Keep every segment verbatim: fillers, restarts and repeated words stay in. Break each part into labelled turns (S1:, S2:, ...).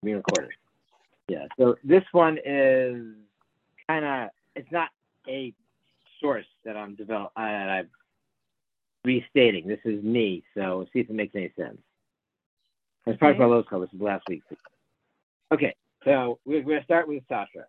S1: being recorded. Yeah. So this one is kind of, it's not a source that I'm develop uh, that I'm restating. This is me. So we'll see if it makes any sense. As part
S2: Okay.
S1: of our Losco, this is last week. Okay. So we're going to start with Sasha.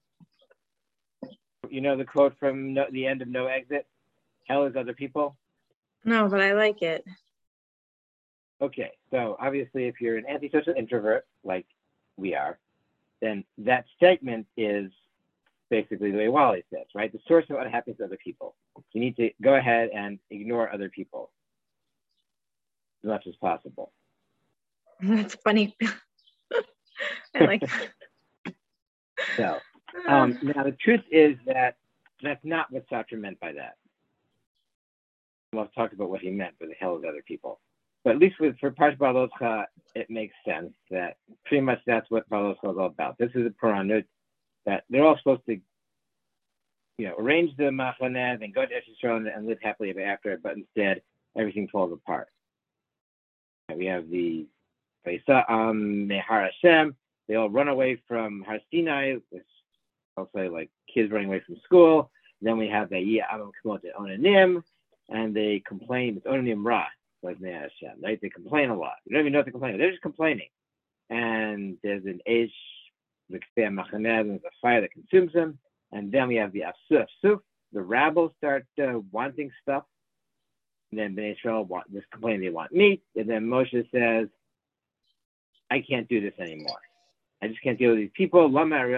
S1: You know the quote from no, the end of No Exit? Hell is other people?
S2: No, but I like it.
S1: Okay, so obviously if you're an antisocial introvert, like we are, then that segment is basically the way Wally says, right? The source of unhappiness is other people. You need to go ahead and ignore other people as much as possible.
S2: That's funny. I like that.
S1: So, um, now the truth is that that's not what Sartre meant by that. We'll talk about what he meant by the hell of other people. But at least with, for Parsh Baloscha, it makes sense that pretty much that's what Baloscha is all about. This is a Puranut that they're all supposed to, you know, arrange the Machaneh and go to Eretz Yisrael and live happily ever after, but instead everything falls apart. And we have the Vaisa'am Mehar Hashem. They all run away from Har Sinai, which I'll say like kids running away from school. Then we have the Ya'am Kamot Onanim, and they complain. It's Onanim Ra, like Mehar Hashem, right? They complain a lot. You don't even know what they're complaining. They're just complaining. And there's an Eish, the Kfei Machaneh, and there's a fire that consumes them. And then we have the Afsuf Suf. The rabble start uh, wanting stuff. And then Bnei Israel want this complain they want meat. And then Moshe says, I can't do this anymore. I just can't deal with these people. Why have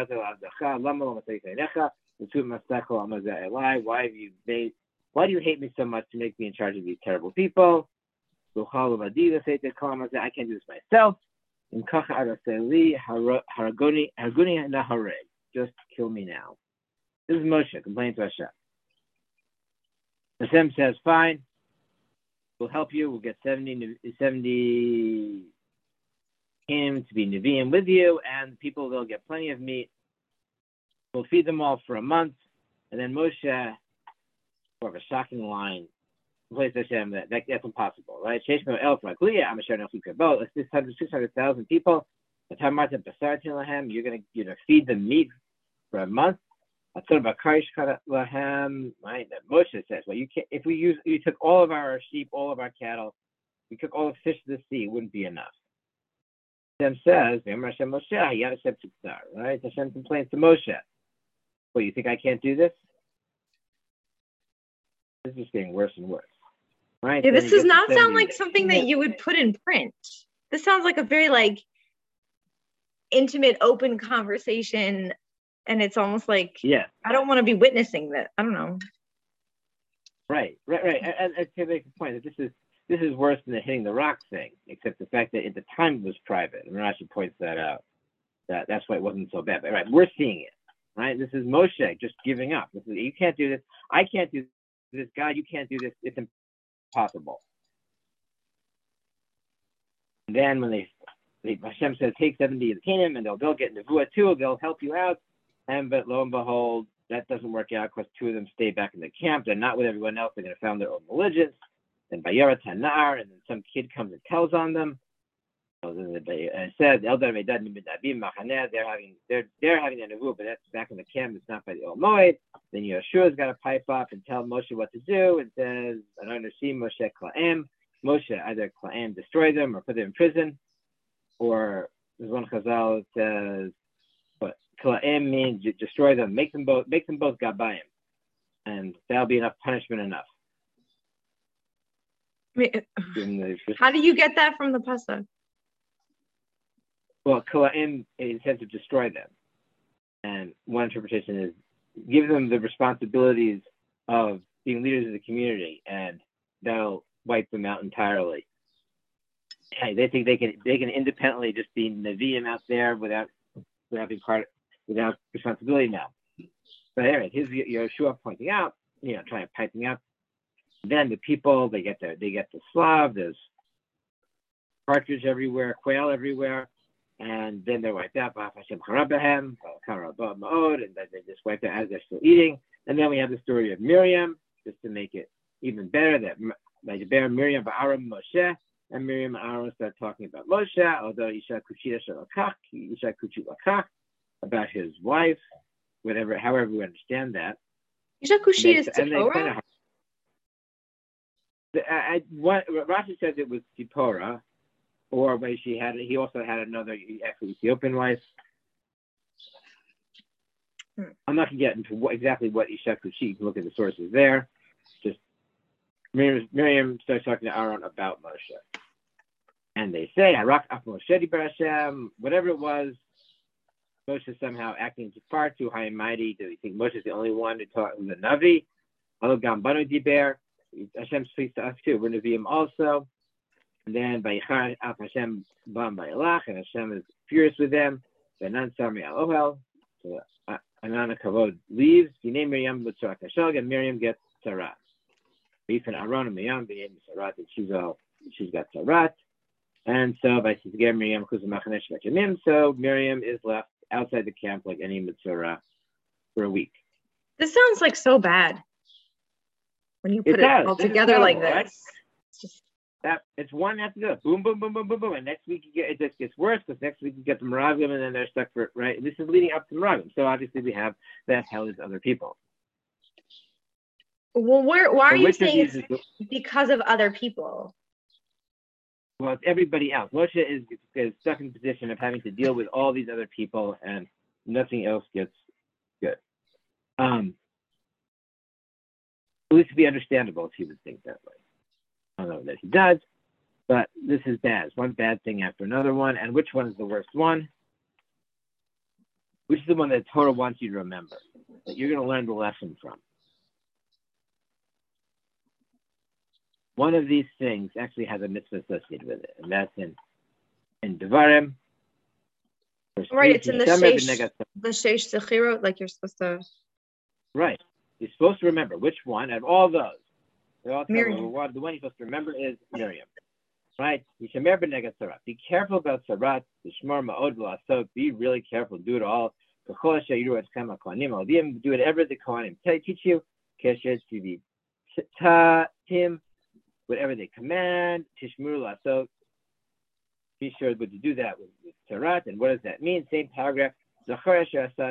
S1: you made, why do you hate me so much to make me in charge of these terrible people? I can't do this myself. Just kill me now. This is Moshe complaining to Hashem. Hashem says, fine, we'll help you. We'll get seventy, seventy him to be Nevi'im with you, and people, they'll get plenty of meat. We'll feed them all for a month. And then Moshe, more of a shocking line, complains to Hashem that, that that's impossible, right? It's six hundred thousand people. You're going to you know, feed them meat for a month. Right? That Moshe says, well, you can't, if we use, you took all of our sheep, all of our cattle, we took all the fish of the sea, it wouldn't be enough. Hashem says, right? Hashem complains to Moshe. Well, you think I can't do this? This is just getting worse and worse. Right?
S2: Yeah, this does not sound
S1: seventy
S2: like something that you would put in print. This sounds like a very like intimate, open conversation. And it's almost like,
S1: yeah,
S2: I don't want to be witnessing that. I don't know.
S1: Right, right, right. And, and to make the point that this is this is worse than the hitting the rock thing, except the fact that at the time it was private. And Rashi points that out. That that's why it wasn't so bad. But right, we're seeing it. Right, this is Moshe just giving up. This is, you can't do this. I can't do this. God, you can't do this. It's impossible. And then when they, they Hashem says, take seventy of the kingdom, and they'll they'll get Nevuah too. They'll help you out. And but lo and behold, that doesn't work out because two of them stay back in the camp. They're not with everyone else. They're going to found their own religions. And Bayara Tanar, and then some kid comes and tells on them. So then it says Eldar Meidad Nibidabim Machaneh. They're having they're they're having a nevuah, but that's back in the camp. It's not by the old Moed. Then Yeshua's got to pipe up and tell Moshe what to do. It says I don't understand Moshe Klaim. Moshe either Klaim destroy them or put them in prison, or there's one Chazal that says. Klaim means destroy them, make them both, make them both gabayim, and that'll be enough punishment enough.
S2: How do you get that from the pasuk?
S1: Well, Klaim intends to destroy them, and one interpretation is give them the responsibilities of being leaders of the community, and that'll wipe them out entirely. Hey, they think they can they can independently just be Nevi'im out there without without being part. Without responsibility now. But anyway, here's Yeshua pointing out, you know, trying to piping out. Then the people, they get the they get the Slav, there's partridge everywhere, quail everywhere, and then they're wiped out. And then they just wiped out as they're still eating. And then we have the story of Miriam, just to make it even better, that by the bear Miriam Ba'aram Moshe, and Miriam and Aaron start talking about Moshe, although Isha Kuchida Shalakach, Isha Kuchida Lakach, about his wife, whatever, however we understand that.
S2: Isha Kuchida is
S1: and they
S2: Tzipora?
S1: kind of, I, I, what Rashi says it was Tzipora, or but she had, he also had another actually Ethiopian wife. Hmm. I'm not going to get into what, exactly what Isha Kuchida. You can look at the sources there. Just Miriam, Miriam starts talking to Aaron about Moshe. And they say, Harak af Moshe bar Hashem, whatever it was, Moshe is somehow acting far too high and mighty. Do you think Moshe is the only one to talk with the Navi? Alo gam banu diber. Hashem speaks to us too. We're Nevi'im also. And then Vayichar af Hashem bam vayalach, and Hashem is furious with them. Venan sami al ohel. So Anana Kavod leaves. Yinei Miriam b'tzorak hashog, and Miriam gets Sarat. B'ifan Aaron and Miriam b'yem Sarat, and she's all she's got Sarat. And so by Miriam so Miriam is left outside the camp like any Mitzvah for a week.
S2: This sounds like so bad when you put it, it all together like this. Right? It's just
S1: that it's one after the other. Boom, boom, boom, boom, boom, boom. And next week you get, it just gets worse because next week you get the Meraglim and then they're stuck for right. This is leading up to Meraglim. So obviously we have that hell is other people.
S2: Well, where, why
S1: so
S2: are you saying it's the, because of other people?
S1: Well, it's everybody else. Moshe is, is stuck in the position of having to deal with all these other people, and nothing else gets good. Um, at least to be understandable if he would think that way. I don't know that he does, but this is bad. It's one bad thing after another one. And which one is the worst one? Which is the one that Torah wants you to remember, that you're going to learn the lesson from? One of these things actually has a mitzvah associated with it, and that's in in Devarim.
S2: Right, it's in the Sheish, the Sheish Zechirot, like you're supposed to.
S1: Right, you're supposed to remember which one of all those. They all tell
S2: Miriam.
S1: You, well, the one you're supposed to remember is Miriam. Right? Yishamer b'neged sarat. Be careful about sarat. Yishmar ma'od v'lasot. Be really careful. Do it all. Do whatever the Kohanim teach you. Keshet to the tim. Whatever they command, Tishmur Lasot, be sure to do that with, with Sarat. And what does that mean? Same paragraph. Remember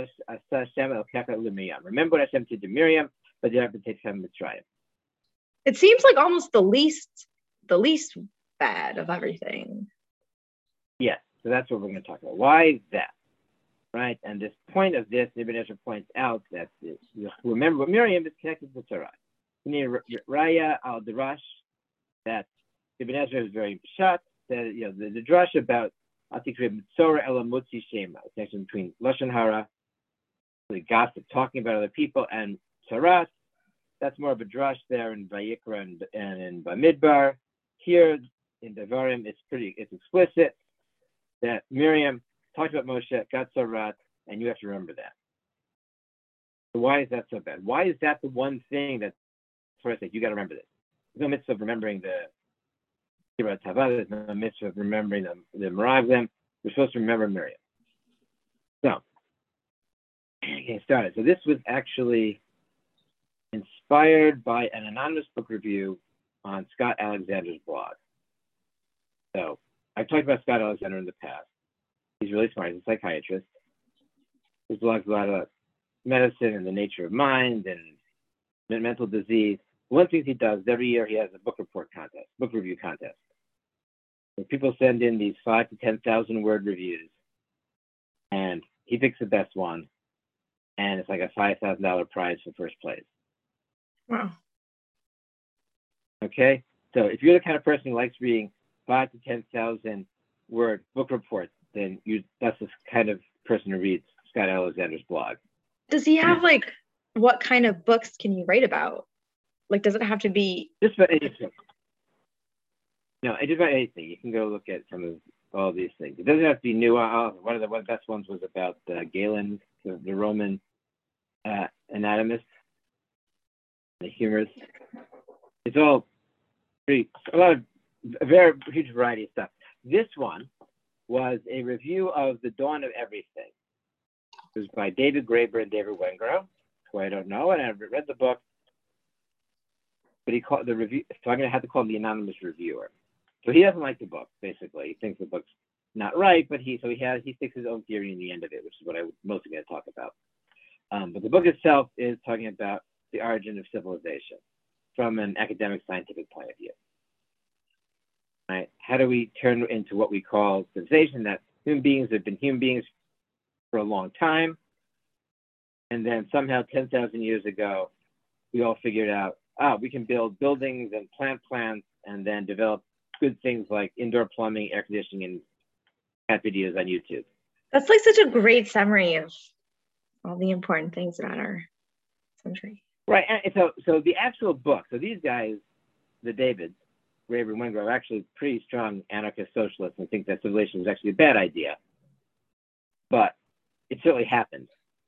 S1: what Hashem did to Miriam, but you have to take Hashem Mitzrayim.
S2: It seems like almost the least, the least bad of everything.
S1: Yes, so that's what we're going to talk about. Why is that? Right? And this point of this, Ibn Ezra points out that this, remember what Miriam is connected to Sarat. Raya al-Dirash, that Ibn Ezra is very shocked that you know the, the drush about Atikre Mitzora Ela Mutzi Shema, the connection between Lashon Hara, the gossip, talking about other people, and Sarat. That's more of a drush there in Vayikra and, and in Bamidbar. Here in Devarim, it's pretty, it's explicit that Miriam talked about Moshe, got Sarat, and you have to remember that. So why is that so bad? Why is that the one thing that Torah says you got to remember this? There's no mitzvah of remembering the Kibbutz Hava. There's no mitzvah of remembering the, the Meraglim. We're supposed to remember Miriam. So, getting started. So this was actually inspired by an anonymous book review on Scott Alexander's blog. So, I've talked about Scott Alexander in the past. He's really smart. He's a psychiatrist. His blog's a lot of medicine and the nature of mind and mental disease. One thing he does every year, he has a book report contest, book review contest. Where people send in these five to ten thousand word reviews, and he picks the best one, and it's like a five thousand dollar prize for first place.
S2: Wow.
S1: Okay, so if you're the kind of person who likes reading five to ten thousand word book reports, then you that's the kind of person who reads Scott Alexander's blog.
S2: Does he have like what kind of books can you write about? Like, does it have to be
S1: just about anything? No, just about anything. You can go look at some of all these things. It doesn't have to be new. Uh, one of the one of the best ones was about uh, Galen, the, the Roman uh, anatomist, the humorist. It's all pretty, a lot of a very huge variety of stuff. This one was a review of The Dawn of Everything. It was by David Graeber and David Wengrow, who I don't know, and I've read the book. But he called the review, so I'm going to have to call him the anonymous reviewer. So he doesn't like the book, basically. He thinks the book's not right, but he so he has he sticks his own theory in the end of it, which is what I'm mostly going to talk about. Um, but the book itself is talking about the origin of civilization from an academic scientific point of view. Right? How do we turn into what we call civilization? That human beings have been human beings for a long time, and then somehow ten thousand years ago, we all figured out, ah, we can build buildings and plant plants, and then develop good things like indoor plumbing, air conditioning, and cat videos on YouTube.
S2: That's like such a great summary of all the important things about our century.
S1: Right, and so so the actual book. So these guys, the Davids, Graeber and Wengrow, are actually pretty strong anarchist socialists and think that civilization is actually a bad idea. But it certainly happened.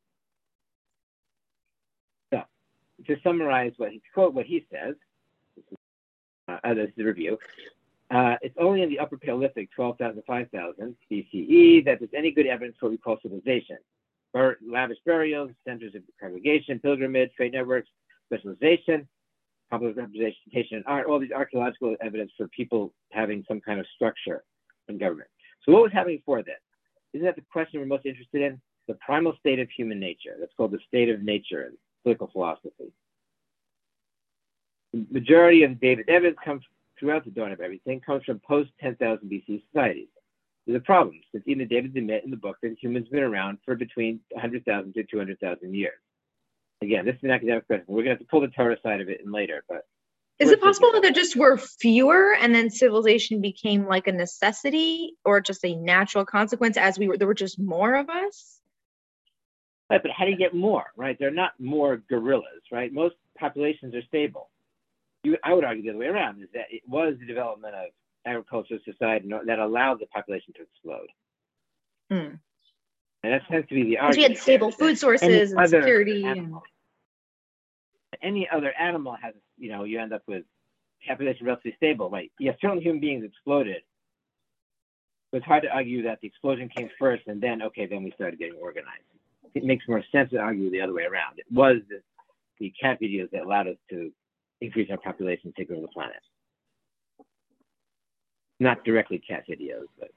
S1: So to summarize what he quote what he says, this is, uh, this is a review. Uh, it's only in the Upper Paleolithic, twelve thousand to five thousand B C E, that there's any good evidence for what we call civilization. Bur- lavish burials, centers of congregation, pilgrimage, trade networks, specialization, public representation in art, all these archaeological evidence for people having some kind of structure in government. So what was happening before that? Isn't that the question we're most interested in? The primal state of human nature. That's called the state of nature in political philosophy. The majority of David's evidence comes throughout the dawn of everything, comes from post ten thousand B C societies. There's a problem, since even the Davids admit in the book that humans have been around for between one hundred thousand to two hundred thousand years. Again, this is an academic question. We're going to have to pull the Torah side of it in later, but
S2: is it possible that there just were fewer and then civilization became like a necessity or just a natural consequence as we were, there were just more of us?
S1: Right, but how do you get more, right? They're not more gorillas, right? Most populations are stable. You, I would argue the other way around, is that it was the development of agricultural society that allowed the population to explode.
S2: Mm.
S1: And that tends to be the argument.
S2: Because we had stable food sources and security.
S1: Animal, and... Any other animal has, you know, you end up with population relatively stable, right? Yes, certainly human beings exploded. But it's hard to argue that the explosion came first and then, okay, then we started getting organized. It makes more sense to argue the other way around. It was the, the cat videos that allowed us to increase our population, take over the planet. Not directly cat videos, but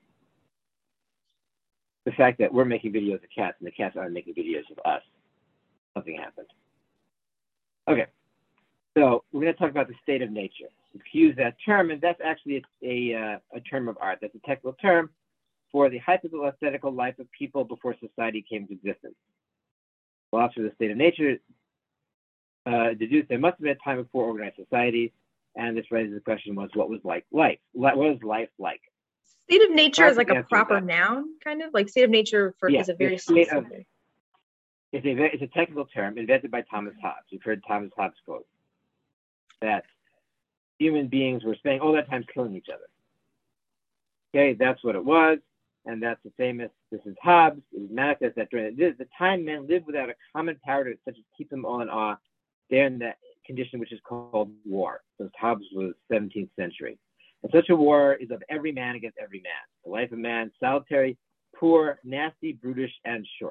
S1: the fact that we're making videos of cats and the cats aren't making videos of us, something happened. Okay, so we're going to talk about the state of nature. We use that term, and that's actually a, a, uh, a term of art. That's a technical term for the hypothetical life of people before society came to existence. Philosophers of the state of nature uh, deduced there must have been a time before organized societies, and this raises the question: was what was like life? What was life like?
S2: State of nature is like a proper noun, kind of like state of nature for yeah, is a very specific. Of,
S1: it's a it's a technical term invented by Thomas Hobbes. You've heard Thomas Hobbes quote that human beings were spending all that time killing each other. Okay, that's what it was, and that's the famous. This is Hobbes. It was manifest that during the, the time men lived without a common power to such as keep them all in awe. They're in that condition which is called war. So Hobbes was seventeenth century. And such a war is of every man against every man. The life of man, solitary, poor, nasty, brutish, and short.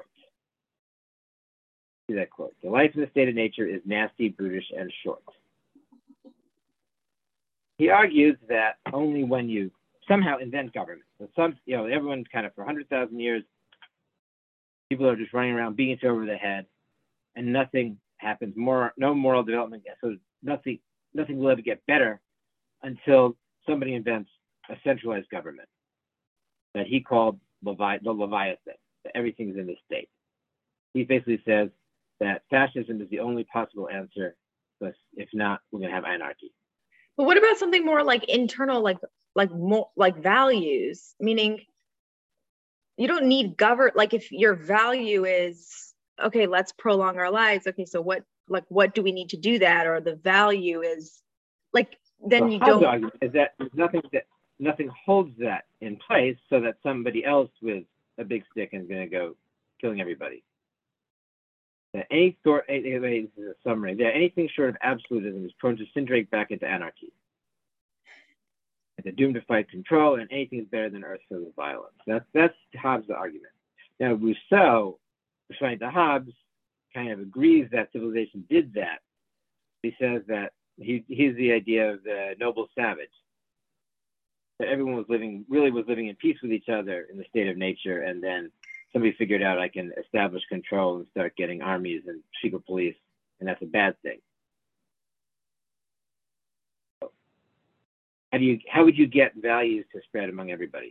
S1: See that quote. The life in the state of nature is nasty, brutish, and short. He argues that only when you somehow invent government, so some, you know, everyone's kind of for one hundred thousand years, people are just running around beating each other over the head, and nothing happens. More, no moral development. So nothing, nothing will ever get better until somebody invents a centralized government that he called Levi- the Leviathan, that everything's in the state. He basically says that fascism is the only possible answer, but if not, we're going to have anarchy.
S2: But what about something more like internal, like like more like values? Meaning, you don't need govern. Like if your value is okay, let's prolong our lives. Okay, so what like what do we need to do that? Or the value is like. Then
S1: the
S2: you don't.
S1: Argument is that there's nothing that nothing holds that in place, so that somebody else with a big stick is going to go killing everybody. That any sort, this is a summary. That anything short of absolutism is prone to syndrake back into anarchy. They're doomed to fight control, and anything is better than earth filled with violence. That's that's Hobbes' argument. Now Rousseau, responding to Hobbes, kind of agrees that civilization did that. He says that. He, he's the idea of the noble savage. that everyone was living, really was living in peace with each other in the state of nature. And then somebody figured out I can establish control and start getting armies and secret police, and that's a bad thing. So how do you, how would you get values to spread among everybody?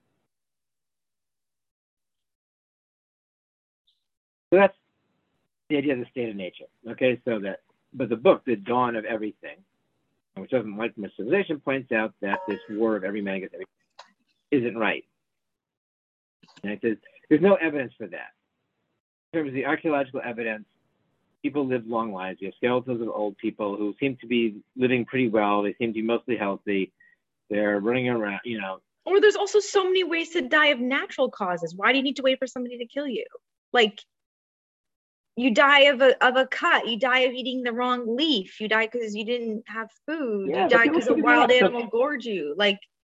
S1: So that's the idea of the state of nature. Okay, so that, but the book, The Dawn of Everything, which doesn't like much civilization, points out that this war of every man against every isn't right. And it says there's no evidence for that. In terms of the archaeological evidence, people lived long lives. We have skeletons of old people who seem to be living pretty well. They seem to be mostly healthy. They're running around, you know.
S2: Or there's also so many ways to die of natural causes. Why do you need to wait for somebody to kill you? Like, you die of a of a cut. You die of eating the wrong leaf. You die because you didn't have food.
S1: Yeah,
S2: you die because a wild
S1: that.
S2: animal gored you. Like,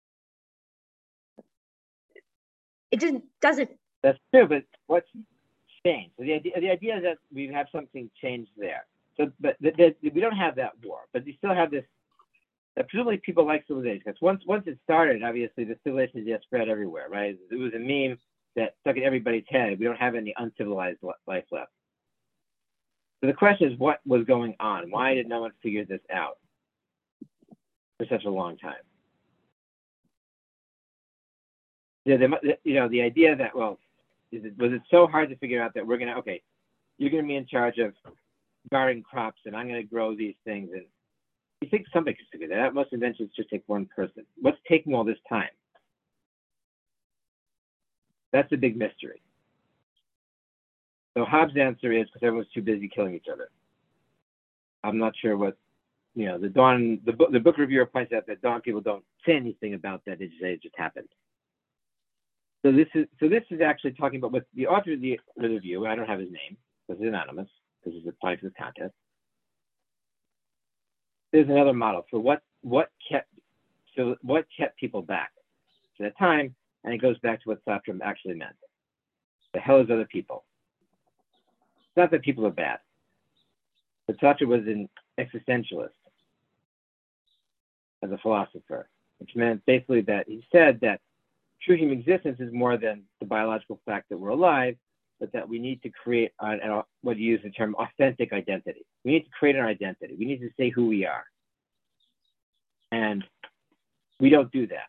S2: it just doesn't.
S1: That's true, but what's changed? So the idea, the idea is that we have something changed there. So, but the, the, we don't have that war, but we still have this. That presumably people like civilization, because once once it started, obviously the civilization just spread everywhere, right? It was a meme that stuck in everybody's head. We don't have any uncivilized life left. So the question is, what was going on? Why did no one figure this out for such a long time? Yeah, they, you know, the idea that, well, is it, was it so hard to figure out that we're going to, okay, you're going to be in charge of guarding crops and I'm going to grow these things. And you think somebody could figure that out? Most inventions just take one person. What's taking all this time? That's a big mystery. So Hobbes' answer is because everyone's too busy killing each other. I'm not sure what, you know, the Dawn, the book, the book reviewer points out that Dawn people don't say anything about that. They just say it just happened. So this is, so this is actually talking about what the author of the, the review, I don't have his name, because it's anonymous, because it's applied to this contest. There's another model for what, what kept, so what kept people back at that time, and it goes back to what Sartre actually meant. The hell is other people? It's not that people are bad, but Sartre was an existentialist as a philosopher, which meant basically that he said that true human existence is more than the biological fact that we're alive, but that we need to create an, an, what you use the term authentic identity. We need to create an identity. We need to say who we are. And we don't do that.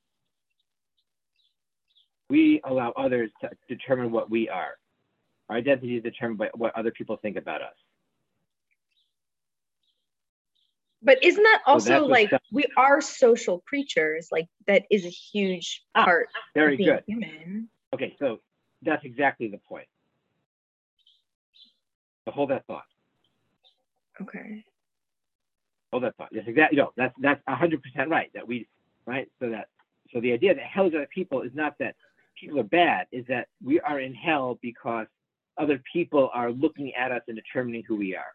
S1: We allow others to determine what we are. Our identity is determined by what other people think about us.
S2: But isn't that also
S1: so
S2: like, we are social creatures? Like, that is a huge
S1: ah,
S2: part
S1: very
S2: of being
S1: good.
S2: human.
S1: Okay, so that's exactly the point. So hold that thought.
S2: Okay.
S1: Hold that thought. Yes, exactly. No, that's that's one hundred percent right. That we, right? So that, so the idea that hell is other people is not that people are bad, is that we are in hell because other people are looking at us and determining who we are.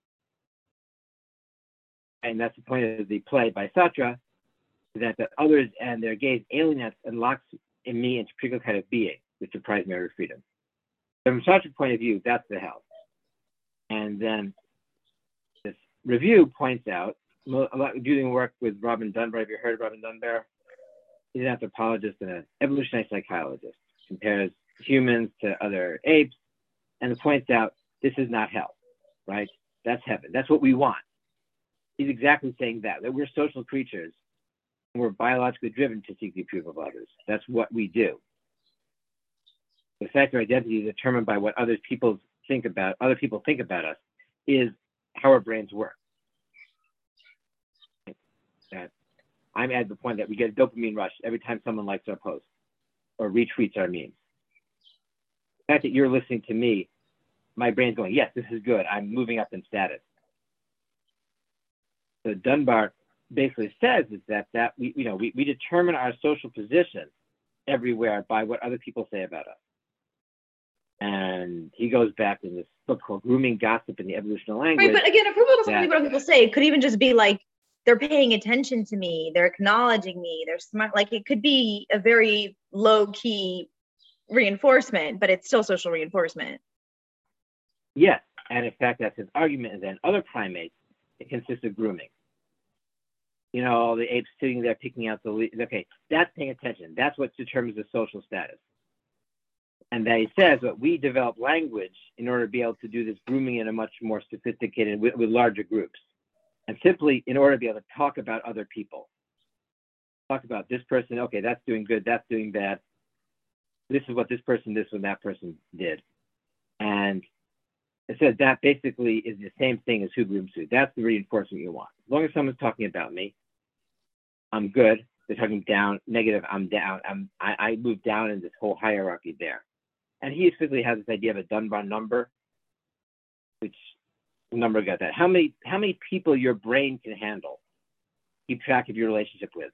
S1: And that's the point of the play by Sartre, that the others and their gaze alienates and locks in me into a particular kind of being, which deprives me of freedom. So from Sartre's point of view, that's the hell. And then this review points out, a lot doing work with Robin Dunbar. Have you heard of Robin Dunbar? He's an anthropologist and an evolutionary psychologist. Compares humans to other apes and points out this is not hell, right? That's heaven. That's what we want. He's exactly saying that, that we're social creatures and we're biologically driven to seek the approval of others. That's what we do. The fact of identity is determined by what other people think about, other people think about us, is how our brains work. That I'm at the point that we get a dopamine rush every time someone likes our post or retweets our memes. The fact that you're listening to me, my brain's going, yes, this is good. I'm moving up in status. So Dunbar basically says is that that we you know we, we determine our social position everywhere by what other people say about us. And he goes back in this book called Grooming Gossip in the Evolution of Language.
S2: Right, but again, approval doesn't mean what other people say. It could even just be like they're paying attention to me, they're acknowledging me, they're smart. Like it could be a very low key reinforcement, but it's still social reinforcement.
S1: Yes, and in fact, that's his argument. And then other primates, it consists of grooming. you know, all the apes sitting there picking out the leaves. Okay, that's paying attention. That's what determines the social status. And that he says that we develop language in order to be able to do this grooming in a much more sophisticated, with, with larger groups. And simply in order to be able to talk about other people. Talk about this person, okay, that's doing good, that's doing bad. This is what this person, this and that person did. And it says that basically is the same thing as Hugrimsu. That's the reinforcement you want. As long as someone's talking about me, I'm good. They're talking down, negative, I'm down. I'm, I, I move down in this whole hierarchy there. And he specifically has this idea of a Dunbar number, which number got that. How many, how many people your brain can handle? Keep track of your relationship with.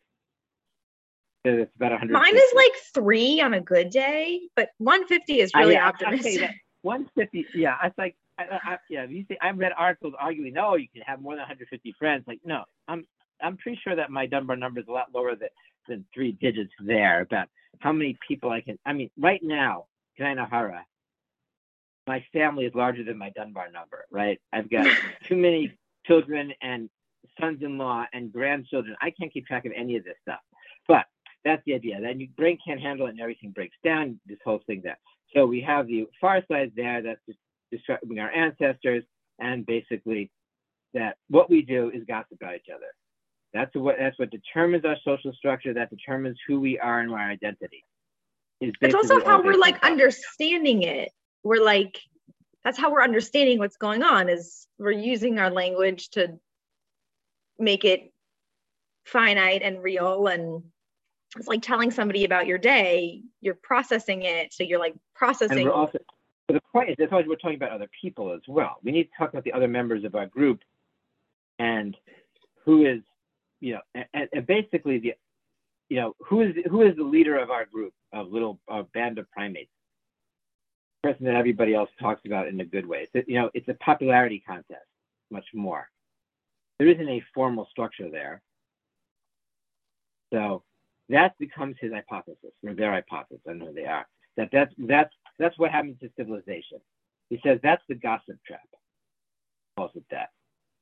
S1: So it's about one hundred.
S2: Mine is like three on a good day, but one hundred fifty is really
S1: I,
S2: optimistic.
S1: I one hundred fifty, yeah. It's like, I, I, yeah. You see, I've read articles arguing, no, you can have more than one hundred fifty friends. Like, no, I'm, I'm pretty sure that my Dunbar number is a lot lower than, than three digits there. About how many people I can. I mean, right now, Kainahara, my family is larger than my Dunbar number. Right? I've got too many children and sons-in-law and grandchildren. I can't keep track of any of this stuff. But that's the idea. Then your brain can't handle it and everything breaks down, this whole thing there. So we have the far side there that's just describing our ancestors, and basically that what we do is gossip about each other. That's what that's what determines our social structure, that determines who we are and our identity.
S2: It's also how we're like understanding it. We're like, that's how we're understanding what's going on, is we're using our language to make it finite and real. And it's like telling somebody about your day, you're processing it. So you're like processing.
S1: And we're also, but the point is, that's why we're talking about other people as well. We need to talk about the other members of our group and who is, you know, and, and basically the, you know, who is who is the leader of our group of little uh, band of primates? The person that everybody else talks about in a good way. So, you know, it's a popularity contest, much more. There isn't a formal structure there. So that becomes his hypothesis, or their hypothesis. I know who they are. That that's that's that's what happens to civilization. He says that's the gossip trap. He calls it that.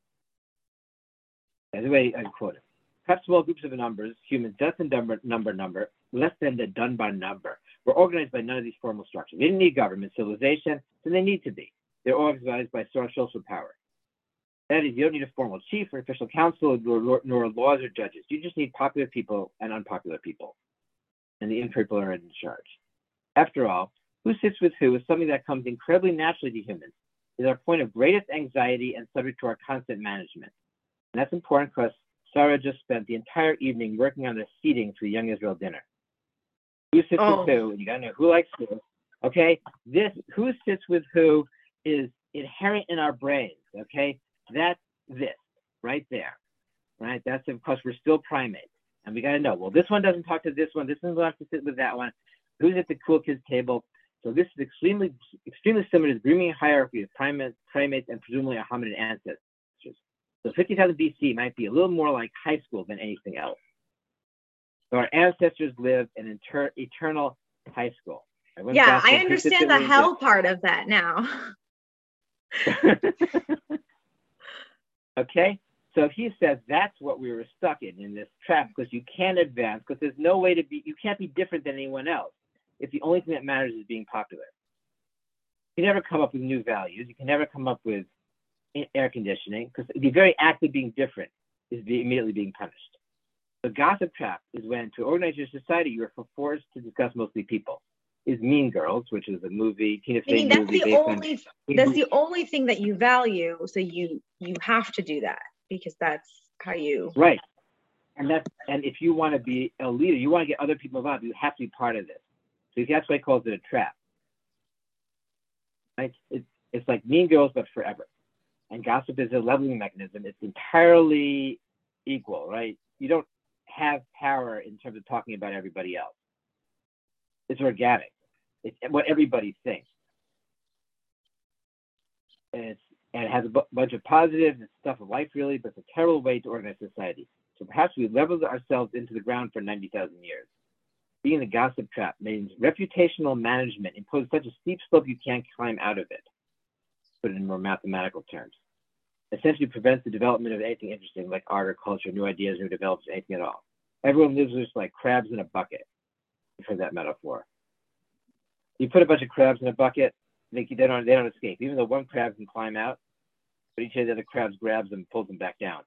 S1: That's the way I quote it. Cut small groups of numbers, humans, less than number, number, number, less than the Dunbar number, were organized by none of these formal structures. They didn't need government, civilization, so they need to be. They're organized by social power. That is, you don't need a formal chief or official council, nor, nor laws or judges. You just need popular people and unpopular people. And the people are in charge. After all, who sits with who is something that comes incredibly naturally to humans. It is our point of greatest anxiety and subject to our constant management. And that's important because Sarah just spent the entire evening working on the seating for the Young Israel dinner. Who sits
S2: oh.
S1: with who? You gotta know who likes who. Okay, this who sits with who is inherent in our brains. Okay, that's this right there. Right, that's of course we're still primates, and we gotta know. Well, this one doesn't talk to this one. This one will have to sit with that one. Who's at the cool kids table? So this is extremely, extremely similar to the grooming hierarchy of primates, primates, and presumably our hominid ancestors. So fifty thousand B C might be a little more like high school than anything else. So our ancestors lived in inter- eternal high school.
S2: Yeah, I understand the hell part of that now.
S1: Okay, so he says that's what we were stuck in, in this trap, because you can't advance, because there's no way to be, you can't be different than anyone else if the only thing that matters is being popular. You can never come up with new values. You can never come up with air conditioning, because the very act of being different is be immediately being punished. The gossip trap is when, to organize your society, you're forced to discuss mostly people. Is Mean Girls, which is a movie, Tina Fey
S2: that's
S1: movie.
S2: The only, that's the only thing that you value, so you you have to do that, because that's how you...
S1: Right. And that's and if you want to be a leader, you want to get other people involved, you have to be part of this. So that's why he calls it a trap. Right? It's, it's like Mean Girls, but forever. And gossip is a leveling mechanism. It's entirely equal, right? You don't have power in terms of talking about everybody else. It's organic. It's what everybody thinks. And, it's, and it has a b- bunch of positives and stuff of life, really, but it's a terrible way to organize society. So perhaps we leveled ourselves into the ground for ninety thousand years. Being in the gossip trap means reputational management imposes such a steep slope you can't climb out of it. Put it in more mathematical terms. essentially prevents the development of anything interesting like art or culture, new ideas, new develops anything at all. Everyone lives just like crabs in a bucket. You've heard that metaphor. You put a bunch of crabs in a bucket, they, they, don't, they don't escape. Even though one crab can climb out, but each of the other crabs grabs them and pulls them back down.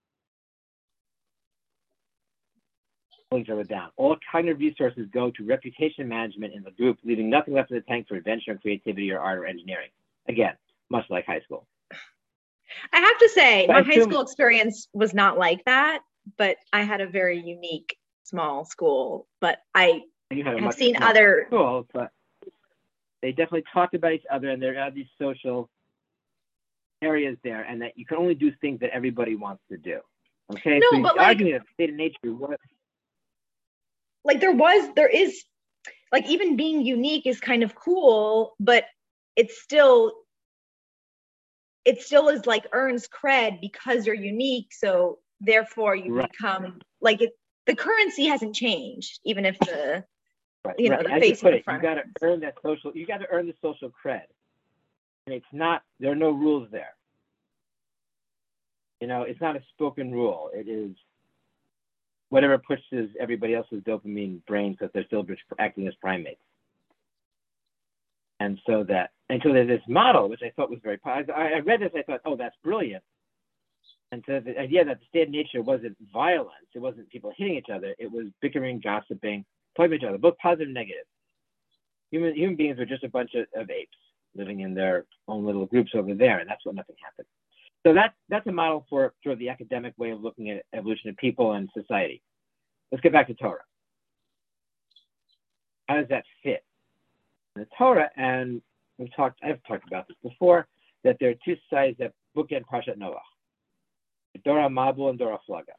S1: Pulling each other down. All cognitive resources go to reputation management in the group, leaving nothing left in the tank for adventure and creativity or art or engineering. Again, much like high school.
S2: I have to say,
S1: But
S2: my
S1: I
S2: high
S1: assume-
S2: school experience was not like that, but I had a very unique small school. But I
S1: You had a
S2: have
S1: much
S2: seen
S1: smaller
S2: other.
S1: school, but they definitely talked about each other, and there are these social areas there, and that you can only do things that everybody wants to do. Okay,
S2: No,
S1: so
S2: but
S1: the
S2: like-
S1: argument of state of nature was
S2: Like there was, there is, like even being unique is kind of cool, but it's still, it still is like earns cred because you're unique. So therefore you
S1: Right.
S2: become like it, the currency hasn't changed, even if the,
S1: right,
S2: you know,
S1: right.
S2: the
S1: As
S2: face
S1: you put
S2: in
S1: it,
S2: front
S1: you
S2: of
S1: got to
S2: it.
S1: earn that social. You got to earn the social cred, and it's not. There are no rules there. You know, it's not a spoken rule. It is whatever pushes everybody else's dopamine brains because they're still acting as primates. And so that, and so there's this model, which I thought was very positive. I read this, I thought, oh, that's brilliant. And so the idea that the state of nature wasn't violence, it wasn't people hitting each other, it was bickering, gossiping, talking to each other, both positive and negative. Human, human beings were just a bunch of, of apes living in their own little groups over there, and that's what nothing happened. So that, that's a model for sort of the academic way of looking at evolution of people and society. Let's get back to Torah. How does that fit in the Torah? And we've talked, I've talked about this before, that there are two sides that bookend Parshat Noach. Dora Mabul and Dora Flaga.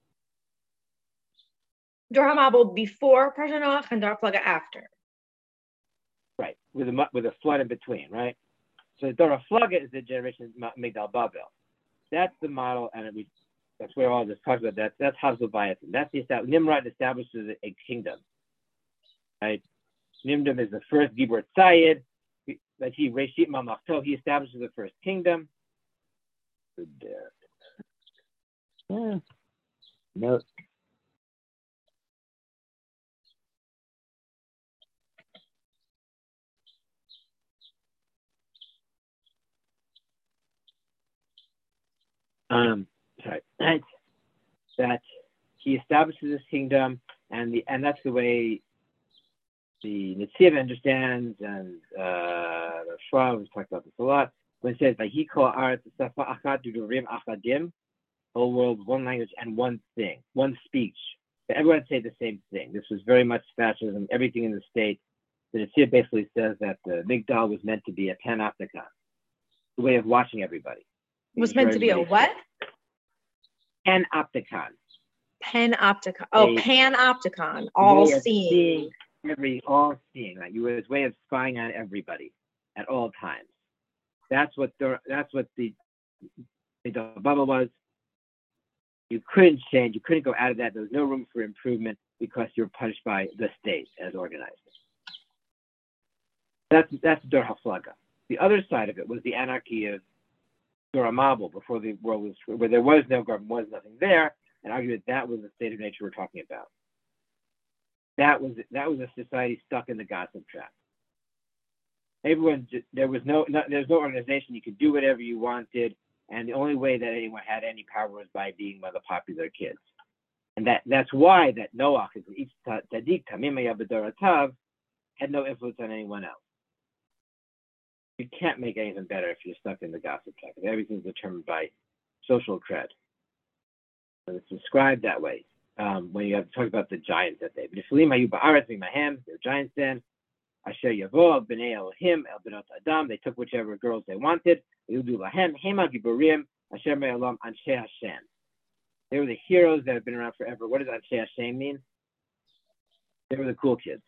S2: Dora Mabul before Parshat Noach and Dora Flaga after.
S1: Right, with a, with a flood in between, right? So Dora Flaga is the generation of Migdal Babel. That's the model, and it, that's where all this talks about that. That's Hazleviathan. That's the establish, Nimrod establishes a, a kingdom. Right? Nimrod is the first Gibor Tzayid. That he Reshit Mamachto. He establishes the first kingdom. Good there. Yeah. No. Um, sorry. That he establishes his kingdom, and the and that's the way the Netziv understands, and uh, Schwab has talked about this a lot. When it says "Vayikol Aretz Safa Achat Durim Achadim," whole world, one language, and one thing, one speech. Everyone say the same thing. This was very much fascism. Everything in the state. The Netziv basically says that the Migdal was meant to be a panopticon, the way of watching everybody.
S2: It was meant to be a what?
S1: Panopticon.
S2: Panopticon. Oh,
S1: A
S2: panopticon. All
S1: way of
S2: seeing.
S1: seeing every, all seeing. Like you were his way of spying on everybody at all times. That's what the that's what the the bubble was. You couldn't change. You couldn't go out of that. There was no room for improvement because you're punished by the state as organized. That's that's Dor HaFlaga. The other side of it was the anarchy of Dor HaMabul, before the world was, where there was no government, was nothing there, and argued that that was the state of nature we're talking about. That was that was a society stuck in the gossip trap. Everyone, there was no, no there was no organization. You could do whatever you wanted, and the only way that anyone had any power was by being one of the popular kids. And that that's why that Noach, each tzaddik tamim b'dor hatav, had no influence on anyone else. You can't make anything better if you're stuck in the gossip trap. Everything's determined by social cred. And it's described that way um, when you have to talk about the giants that day. They're giants then. Asher Yavo, B'nai Elohim, El Benot Adam. They took whichever girls they wanted. Yudu Lahem, Hema Giborim, Asher Me'olam, Anshe Hashem. They were the heroes that have been around forever. What does Anshe Hashem mean? They were the cool kids.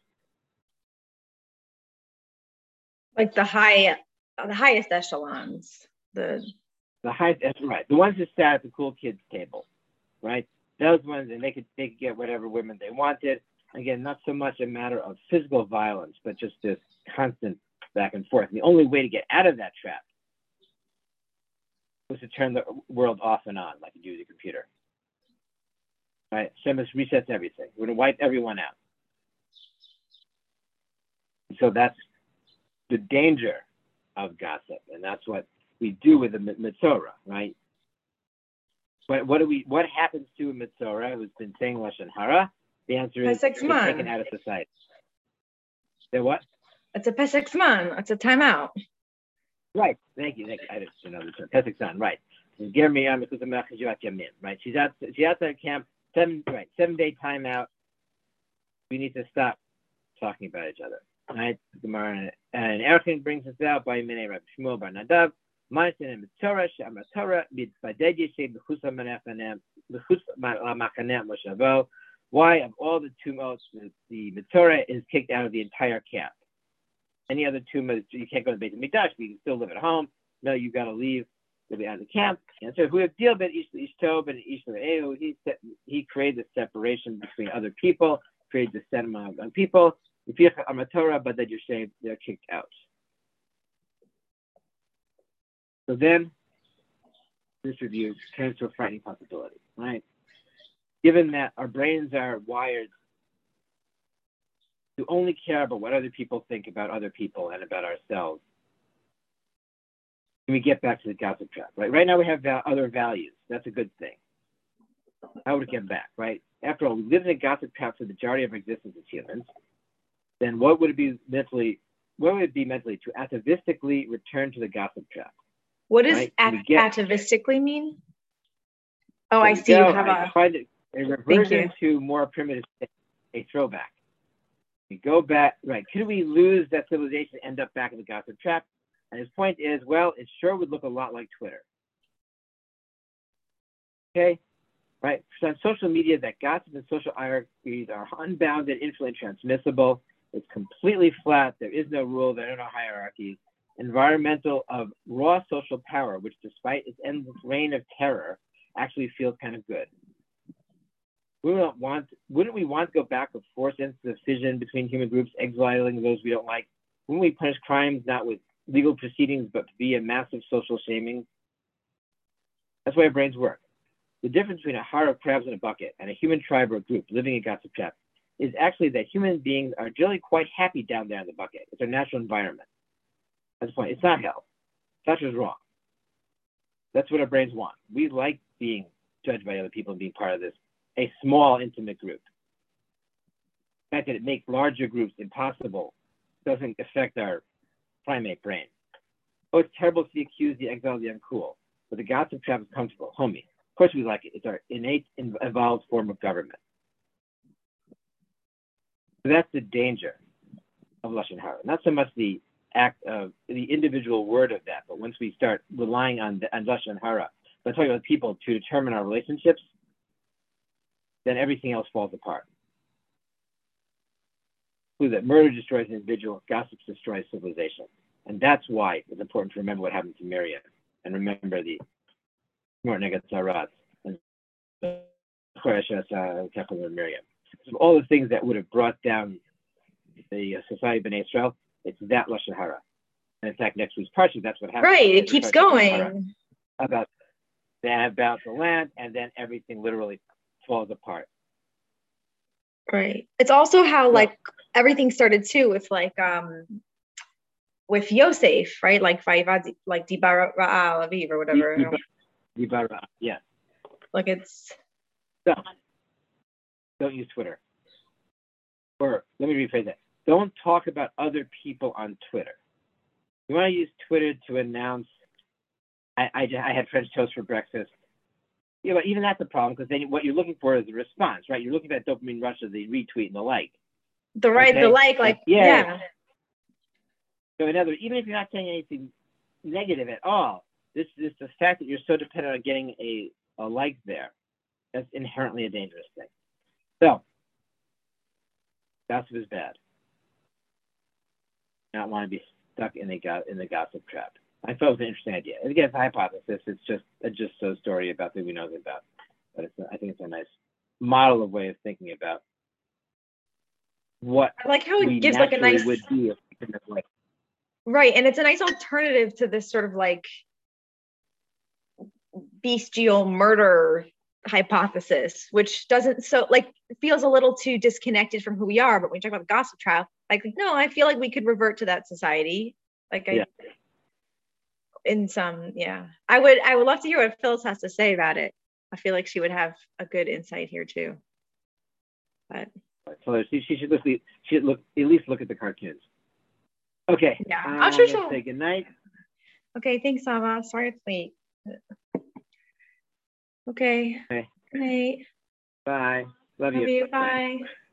S2: Like the high, the highest echelons. The
S1: the highest, that's right. The ones that sat at the cool kids table, right? Those ones, and they could they could get whatever women they wanted. Again, not so much a matter of physical violence, but just this constant back and forth. And the only way to get out of that trap was to turn the world off and on, like you do with a computer. Right? Shemesh resets everything. We're going to wipe everyone out. So that's the danger of gossip, and that's what we do with the Mitzorah, right? But what do we? What happens to a Mitzorah who's been saying Lashon Hara? The answer is it's taken out of society. The what?
S2: It's a Pesach Zman. It's a timeout.
S1: Right. Thank you. Thank you. I didn't know the term. Pesach Zman. Right. Right. She's out. She's outside camp. Seven. Right. Seven day timeout. We need to stop talking about each other. Right. Gemara and Erchin brings us out by Minei Rabbi Shmuel Bar Nadav. Ma'asin and Mitzorah she'amar Torah b'tzadei yeshay b'chus ha'manachanem b'chus ha'machanem moshavo. Why, of all the tumults, the, the Mitzorah is kicked out of the entire camp. Any other tumult, you can't go to the Beit HaMikdash, but you can still live at home. No, you got to leave. You'll be out of the camp. And so, who have deal with Ish Tov and Ish Le'eu, he he created a separation between other people, created a set among people. If you have a Torah, but then you're saying they're kicked out. So then, this review turns to a frightening possibility, right? Given that our brains are wired to only care about what other people think about other people and about ourselves, when we get back to the gossip trap, right? Right now we have val- other values. That's a good thing. How would it get back, right? After all, we live in a gossip trap for the majority of our existence as humans. Then what would it be mentally? What would it be mentally to atavistically return to the gossip trap?
S2: What does right? at- get, atavistically mean? Oh, I see.
S1: Go,
S2: you have
S1: I
S2: a.
S1: Find it, a reversion to more primitive state, a throwback. We go back, right? Could we lose that civilization and end up back in the gossip trap? And his point is, well, it sure would look a lot like Twitter. Okay, right? So on social media, that gossip and social hierarchies are unbounded, infinitely transmissible. It's completely flat. There is no rule. There are no hierarchies. Environmental of raw social power, which despite its endless reign of terror, actually feels kind of good. We don't want, wouldn't we want to go back with forced instances of fission between human groups, exiling those we don't like? Wouldn't we punish crimes not with legal proceedings, but via massive social shaming? That's why our brains work. The difference between a heart of crabs in a bucket and a human tribe or group living in gossip trap is actually that human beings are generally quite happy down there in the bucket. It's our natural environment. That's the point. It's not hell. That's what's wrong. That's what our brains want. We like being judged by other people and being part of this, a small, intimate group. The fact that it makes larger groups impossible doesn't affect our primate brain. Oh, it's terrible to be accused, the exiled, the uncool. But the gossip trap is comfortable. Homie. Of course we like it. It's our innate, evolved form of government. So that's the danger of Lashon Hara. Not so much the act of the individual word of that, but once we start relying on, the, on Lashon Hara, but talking about people to determine our relationships, then everything else falls apart. Who that murder destroys an individual, gossip destroys civilization. And that's why it's important to remember what happened to Miriam and remember the Negat Zarat and Miriam. So all the things that would have brought down the society of Bnei Israel, it's that Lashon Hara. And in fact, next week's parsha, that's what happened.
S2: Right, it keeps going.
S1: About, about the land, and then everything literally falls apart.
S2: Right. It's also how like everything started too with like um with Yosef, right? Like Vayivad, like Dibara Aviv or whatever.
S1: Dibara, yeah.
S2: Like it's.
S1: So, don't use Twitter. Or let me rephrase that. Don't talk about other people on Twitter. You want to use Twitter to announce, I, I, I had French toast for breakfast. Yeah, but even that's a problem because then what you're looking for is a response, right? You're looking at dopamine rush of the retweet and the like.
S2: The right, okay? the like, like, yeah. yeah.
S1: So in other words, even if you're not saying anything negative at all, this is the fact that you're so dependent on getting a, a like there. That's inherently a dangerous thing. So, gossip is bad. Not want to be stuck in the in the gossip trap. I thought it was an interesting idea. And again, it's a hypothesis. It's just a just so story about that we know about. But it's a, I think it's a nice model of way of thinking about what
S2: I like how it gives like a nice
S1: would be like.
S2: Right, and it's a nice alternative to this sort of like bestial murder hypothesis, which doesn't so like feels a little too disconnected from who we are. But when you talk about the gossip trial, like no, I feel like we could revert to that society. Like I,
S1: Yeah.
S2: in some, yeah, I would, I would love to hear what Phyllis has to say about it. I feel like she would have a good insight here too. But
S1: so she, she should look. She should look at least look at the cartoons. Okay.
S2: Yeah,
S1: um,
S2: I'm sure
S1: let's
S2: she'll.
S1: say good night.
S2: Okay, thanks, Sava. Sorry it's late. Okay.
S1: Okay.
S2: Good night.
S1: Bye. Love,
S2: Love
S1: you.
S2: you. Bye.